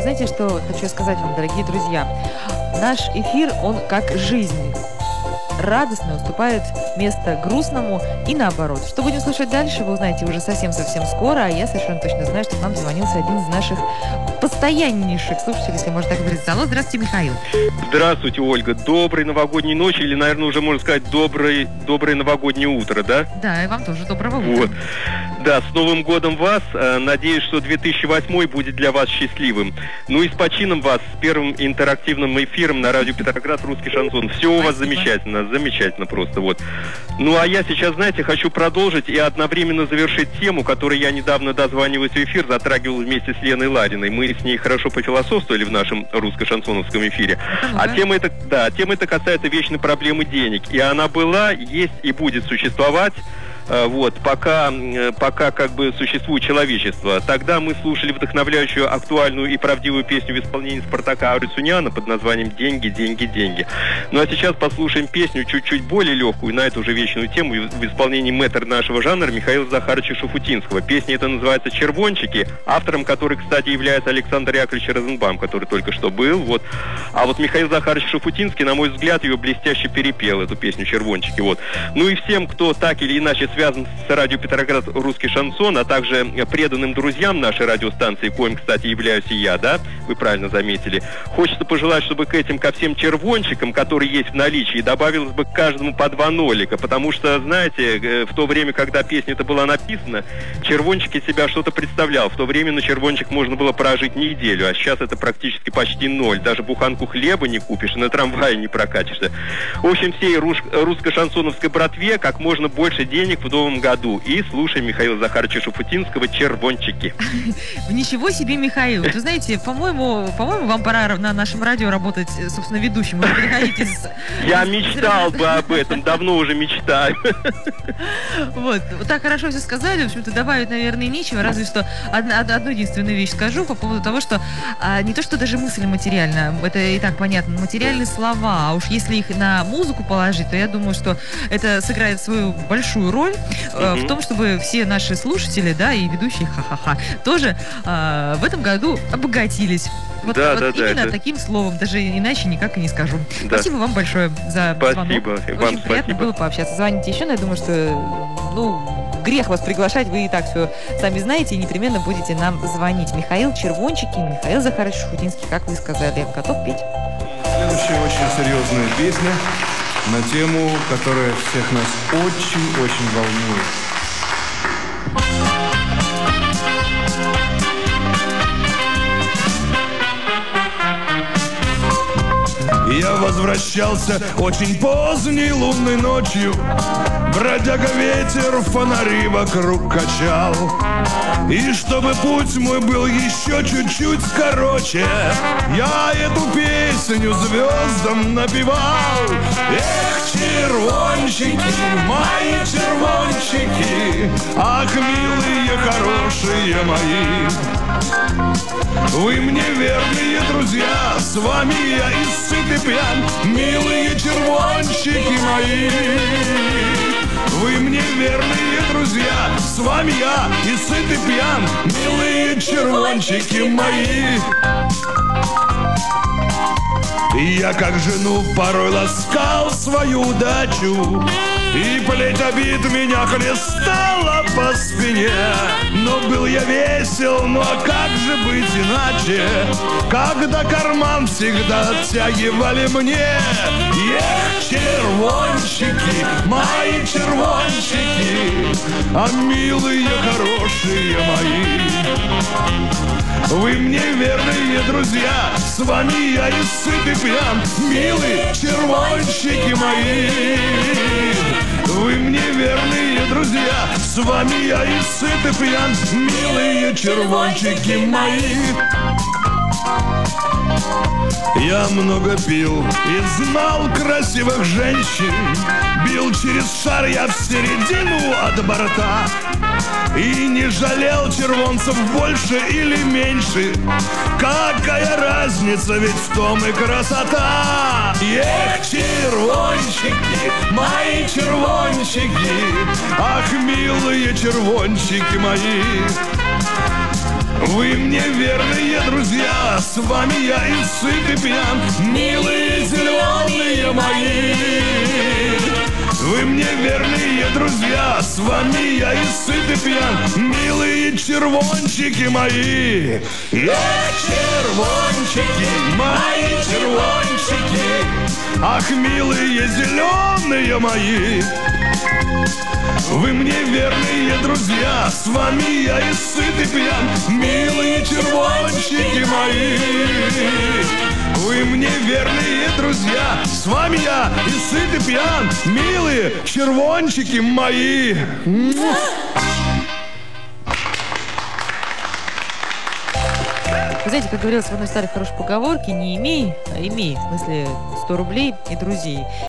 знаете, что хочу сказать вам, дорогие друзья? Наш эфир, он как жизнь. Радостно уступает место грустному и наоборот. Что будем слушать дальше, вы узнаете уже совсем-совсем скоро, а я совершенно точно знаю, что к нам звонился один из наших постояннейших слушателей, если можно так выразиться. Алло, здравствуйте, Михаил. Здравствуйте, Ольга. Доброй новогодней ночи, или, наверное, уже можно сказать, доброе новогоднее утро, да? Да, и вам тоже доброго утра. Вот. Да, с Новым годом вас. Надеюсь, что 2008 будет для вас счастливым. Ну и с почином вас, с первым интерактивным эфиром на радио Петроград «Русский шансон». Все у вас замечательно, замечательно просто, вот. Ну а я сейчас, знаете, хочу продолжить и одновременно завершить тему, которой я недавно, дозваниваясь в эфир, затрагивал вместе с Леной Лариной. Мы с ней хорошо пофилософствовали в нашем русско-шансоновском эфире. А тема эта касается вечной проблемы денег. И она была, есть и будет существовать. Вот, пока как бы существует человечество. Тогда мы слушали вдохновляющую, актуальную и правдивую песню в исполнении Спартака Арисуняна под названием «Деньги, деньги, деньги». Ну а сейчас послушаем песню чуть-чуть более легкую, на эту же вечную тему, в исполнении мэтра нашего жанра Михаила Захаровича Шуфутинского. Песня эта называется «Червончики», автором которой, кстати, является Александр Яковлевич Розенбаум, который только что был. Вот. А вот Михаил Захарович Шуфутинский, на мой взгляд, ее блестяще перепел, эту песню «Червончики». Вот. Ну и всем, кто так или иначе связан с радио Петроград «Русский шансон», а также преданным друзьям нашей радиостанции, коим, кстати, являюсь и я, да, вы правильно заметили, хочется пожелать, чтобы ко всем червончикам, которые есть в наличии, добавилось бы к каждому по 2 нолика, потому что, знаете, в то время, когда песня эта была написана, червончик из себя что-то представлял. В то время на червончик можно было прожить неделю, а сейчас это практически почти 0. Даже буханку хлеба не купишь, на трамвае не прокатишься. В общем, всей русско-шансоновской братве как можно больше денег в новом году. И слушаем Михаила Захаровича Шуфутинского «Червончики». Ничего себе, Михаил. Вы знаете, по-моему, вам пора на нашем радио работать, собственно, ведущим. Вы переходите из... Я мечтал бы об этом, давно уже мечтаю. Вот, так хорошо все сказали. В общем-то, добавить, наверное, нечего. Разве что одну единственную вещь скажу по поводу того, что не то, что даже мысль материальная, это и так понятно, материальные слова, а уж если их на музыку положить, то я думаю, что это сыграет свою большую роль в том, чтобы все наши слушатели, да, и ведущие ха-ха-ха тоже в этом году обогатились. Вот именно таким словом, даже иначе никак и не скажу. Да. Спасибо вам большое за звонок. Очень приятно было пообщаться. Звоните еще, но я думаю, что, грех вас приглашать, вы и так все сами знаете, и непременно будете нам звонить. Михаил «Червончики», Михаил Захарович Шуфутинский, как вы сказали. Готов петь? Следующая очень серьезная песня на тему, которая всех нас очень-очень волнует. Я возвращался очень поздней лунной ночью. Бродяга ветер фонари вокруг качал. И чтобы путь мой был еще чуть-чуть короче, я эту песню звездам напевал. Эх, червончики, мои червончики, ах, милые, хорошие мои, вы мне верные друзья, с вами я и сыт и пьян, милые червончики мои. Вы мне верные друзья, с вами я и сыт и пьян, милые червончики мои. Я как жену порой ласкал свою удачу, и плеть обид меня хлестала по спине. Но был я весел, ну а как же быть иначе, когда карман всегда оттягивали мне. Эх, червончики, мои червончики, а милые, хорошие мои, вы мне верные друзья, с вами я и сыт и пьян, милые червончики мои. Вы мне верные друзья, с вами я и сыт и пьян, милые червончики мои. Я много пил и знал красивых женщин, бил через шар я в середину от борта, и не жалел червонцев больше или меньше. Какая разница, ведь в том и красота. Эх, червончики, мои червончики, ах, милые червончики мои, Вы мне верные друзья, с вами я и сыт и пьян, милые зеленые мои. Вы мне верные друзья, с вами я и сыт и пьян, милые червончики мои. Червончики, мои червончики, ах, милые зеленые мои. Вы мне верные друзья, с вами я и сыт и пьян, милые червончики мои. Вы мне верные друзья, с вами я и сыт и пьян, милые червончики мои. Вы знаете, как говорилось в одной старой хорошей поговорке, не имей, а имей, в смысле 100 рублей и друзей.